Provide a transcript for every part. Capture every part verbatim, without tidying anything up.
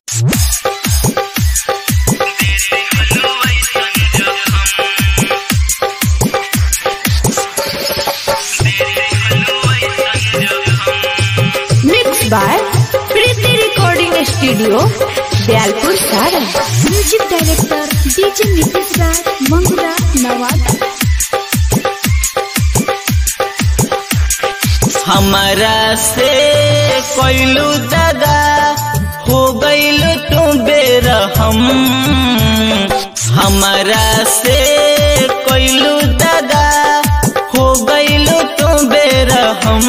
Mixed by Preeti Recording Studio, Dayalpur Saran. Music Director D J Nitish Raj, Mangura, Nawada. हमारा से कोइलू दगा हो गइलू तू बेरहम। हमारा से कोइलू दगा हो गइलू तू बेरहम।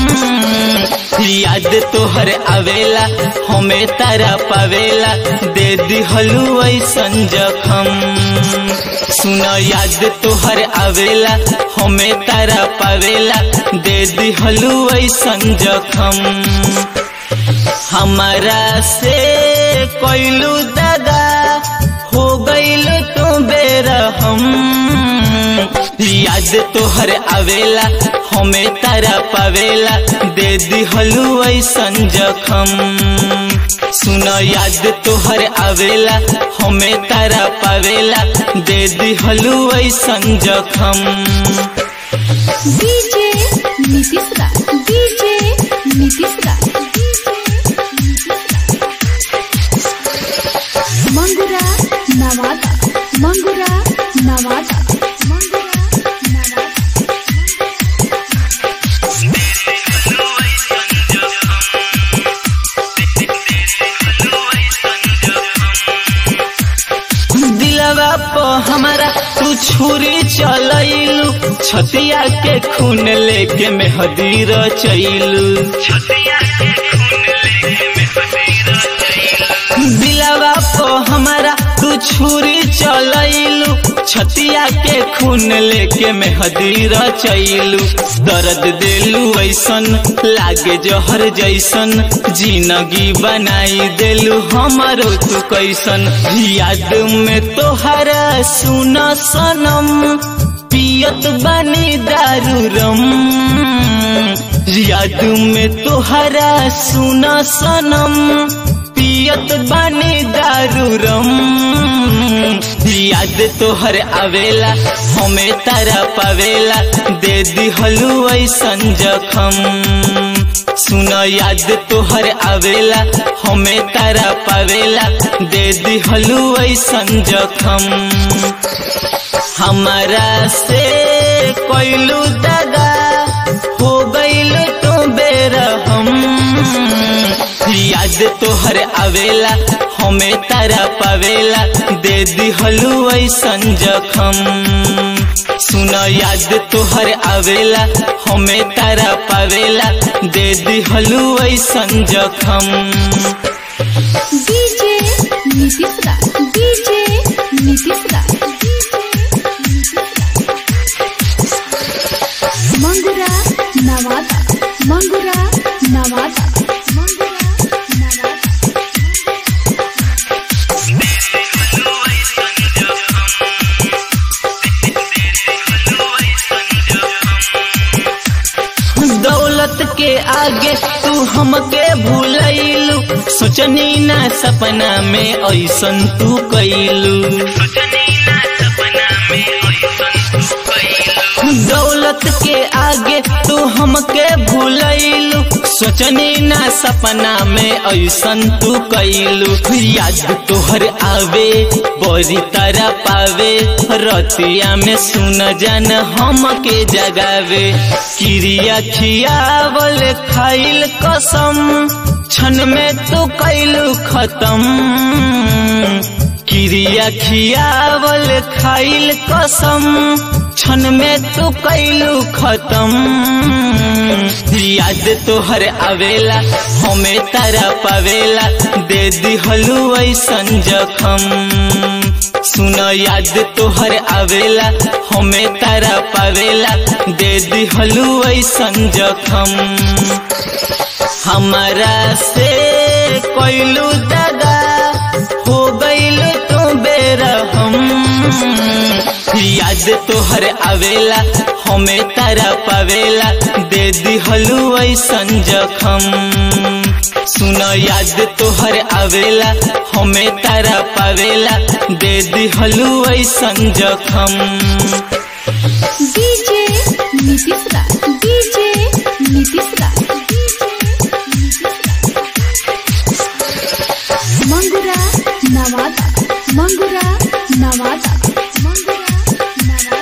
याद तोहर आवेला हमें तारा पावेला दे दिहलू ऐसन जखम। सुन याद तोहर आवेला हमें तारा पावेला दे दिहलू ऐसन जखम। हमारा से कोइलू दगा हो गइलू तू बेरहम। याद तोहर आवेला हमें तारा पावेला दे दिहलू ऐसन जखम। सुन याद तोहर आवेला हमें तारा पावेला दे दिहलू ऐसन जखम। DJ Nitish Raj, DJ Nitish Raj, Mangura Nawada, Mangura Nawada, Mangura Nawada. दिलवा पे हमारा तू छुरी चलैलू, छतिया के खून लेके मेहदी रचैलू। दिलवा पे हमारा तू छुरी चलैलू, छतिया के खून लेके मेहदी रचैलू। दर्द देलू ऐसन लागे जहर जैसन, जिंदगी बनाई देलू हमारो तू कैसन। याद में तोहरा सुन सनम पियत बानी दारू रम। याद में तोहरा सुन सनम पियत बानी दारू रम। याद तोहर आवेला हमें तारा पावेला दे दिहलू ऐसन जखम। सुन याद तोहर आवेला हमें तारा पावेला दे दिहलू ऐसन जखम। हमारा से कोइलू दगा हो गइलू तू बेरहम। याद तोहर आवेला हमें तारा पावेला दे दिहलू ऐसन जखम। सुन याद तोहर आवेला हमें तारा पावेला दे दिहलू ऐसन जखम। DJ Nitish Raj, DJ Nitish Raj, Mangura Nawada, Mangura Nawada, Mangura Nawada. दौलत के आगे तू हमके भूलैलू, सोचनी ना सपना में ऐसन तू कैलू। दौलत के आगे तू हमके भूलैलू, सोचनी ना सपना में ऐसन तू कैलू। याद तोहर आवे बड़ी तारा पावे, रतिया में सुन जान हमके जगावे। क्रिया खियावल खाइल कसम, क्षण में तू कैलू खत्म। क्रिया खियावल खाइल कसम, क्षण में तू कैलू खत्म। याद तोहर आवेला हमें तारा पावेला दे दिहलू ऐसन जखम। सुन याद तोहर आवेला हमें तारा पावेला दे दिहलू ऐसन जखम। हमारा से कोइलू दगा हो गइलू तू बेरहम। याद तोहर आवेला हमें तारा पावेला दे दिहलू ऐसन जखम। सुन याद तोहर आवेला हमें तारा पावेला दे दिहलू ऐसन जखम। DJ Nitish Raj DJ Nitish Raj Mangura Nawada Mangura Nawada Mangura Nawada.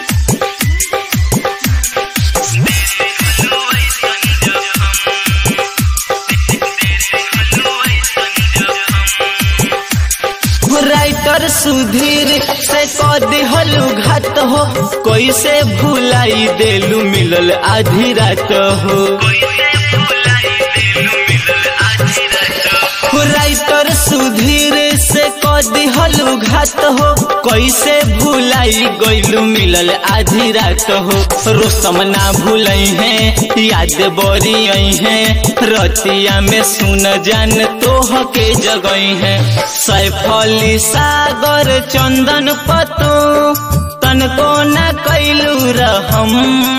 Writer Sudhir से कह दिहलू घात हो कैसे भुलाई देलू मिलल आधी रात हो। राइटर सुधीर से कह दिहलू घात हो कैसे भुलाई गइलू मिलल आधी रात हो। रोसम ना भूलई है याद बरी आई है रतिया में सुन जान तोह के जगई है। सैफली सागर चंदन पतो तनको न कैलू रहम।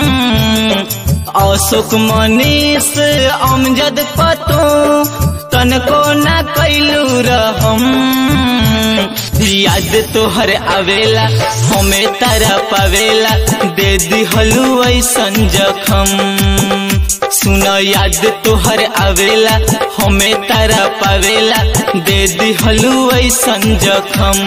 अशोक मनीष अमजद पतो तनको न कैलू रहम। याद तोहर आवेला हमें तारा पावेला दे दिहलू ऐसन जखम। सुन याद तोहर आवेला हमें तारा पावेला दे दिहलू ऐसन जखम।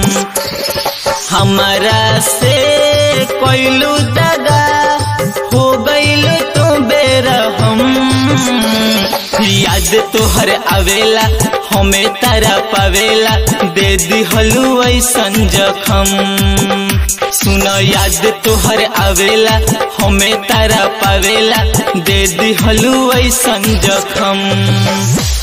हमारा से कैलू दगा हो गइलू तो बेरहम। याद तोहर आवेला हमें तारा पावेला दे दिहलू ऐसन जखम। सुन याद तोहर आवेला हमें तारा पावेला दे दिहलू ऐसन जखम।